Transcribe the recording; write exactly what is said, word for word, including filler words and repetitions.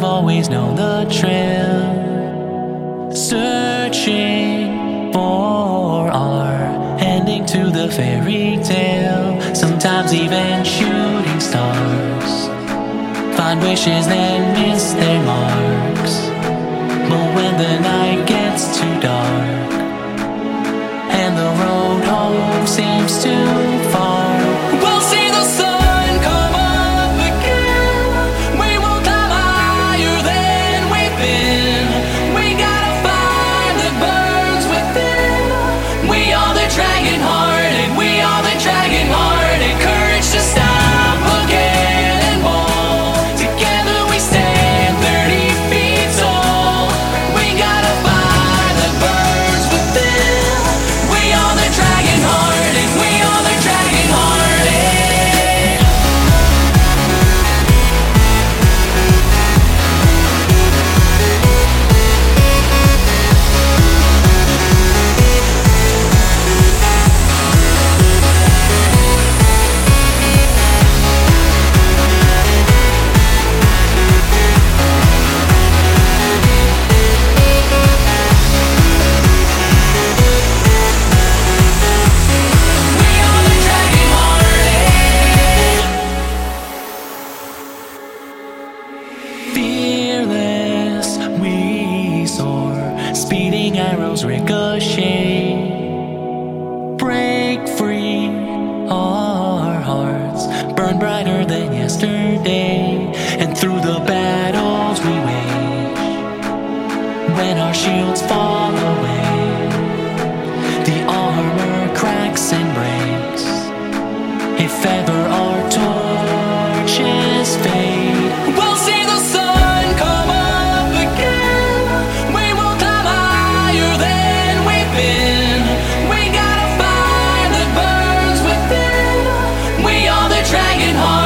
have always known the trail, searching for our ending to the fairy tale. Sometimes even shooting stars find wishes then miss their marks. But when the night gets too dark and the road home seems too far, we'll see the sun come up again. We will climb higher than we've been. We gotta find the burns within. We are the dragon hearted, we are the dragon hearted. Courage to stop again and bold. Together we stand thirty feet tall. We gotta find the burns within. We are the dragon hearted, we are the dragon hearted. We are the dragon hearted. Fearless, we soar, speeding arrows ricochet. Break free, our hearts burn brighter than yesterday. And through the battles we wage, when our shields fall away, the armor cracks and breaks. If ever our torches fade, we'll see the sun come up again. We will climb higher than we've been. We gotta find the burns within. We are the dragon heart.